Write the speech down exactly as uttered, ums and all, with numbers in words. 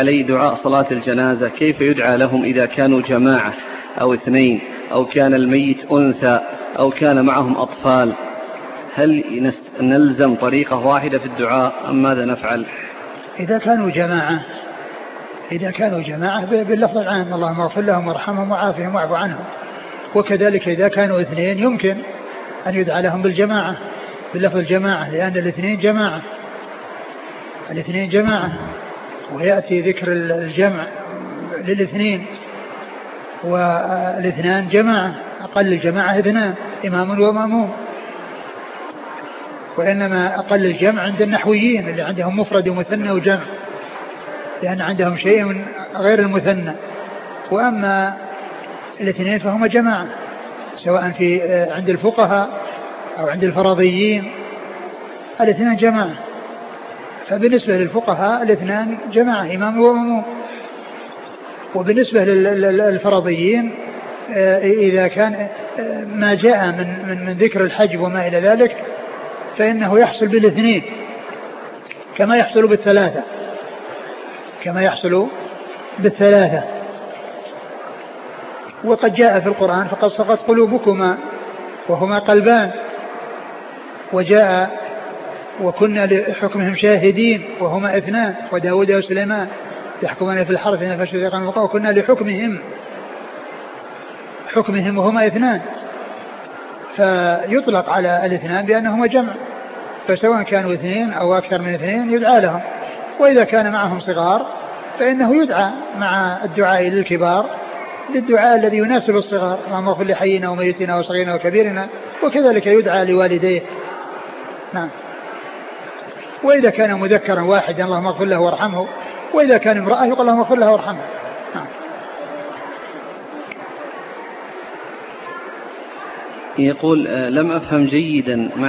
علي دعاء صلاة الجنازة كيف يدعى لهم إذا كانوا جماعة أو اثنين أو كان الميت أنثى أو كان معهم أطفال؟ هل نلزم طريقة واحدة في الدعاء أم ماذا نفعل؟ إذا كانوا جماعة إذا كانوا جماعة باللفظ العام اللهم اغفر لهم وارحمهم وعافهم واعف عنهم. وكذلك إذا كانوا اثنين يمكن أن يدعى لهم بالجماعة باللفظ الجماعة، لأن الاثنين جماعة الاثنين جماعة ويأتي ذكر الجمع للاثنين، والاثنان جماعة، أقل الجماعة اثنان إمام ومأموم. وإنما أقل الجمع عند النحويين اللي عندهم مفرد ومثنى وجمع، لأن عندهم شيء غير المثنى. وأما الاثنين فهم جماعة، سواء في عند الفقهاء أو عند الفرضيين الاثنين جماعة. فبالنسبة للفقهاء الاثنان جماعة إمام ومأموم. وبالنسبة للفرضيين إذا كان ما جاء من, من, من ذكر الحج وما إلى ذلك فإنه يحصل بالاثنين كما يحصل بالثلاثة كما يحصل بالثلاثة. وقد جاء في القرآن فقد صغت قلوبكما وهما قلبان، وجاء وكنا لحكمهم شاهدين وهما اثنان، وداود وسليمان يحكمان في الحرث فشذ قوم وكنا لحكمهم حكمهم وهما اثنان. فيطلق على الاثنان بأنهما جمع، فسواء كانوا اثنين أو أكثر من اثنين يدعى لهم. وإذا كان معهم صغار فإنه يدعى مع الدعاء للكبار للدعاء الذي يناسب الصغار، اللهم اغفر لحينا وميتنا وصغيرنا وكبيرنا، وكذلك يدعى لوالديه. نعم. وإذا كان مذكرا واحدا اللهم اغفر له وارحمه، وإذا كان امرأة يقول اللهم اغفر له وارحمه. نعم. يقول لم أفهم جيدا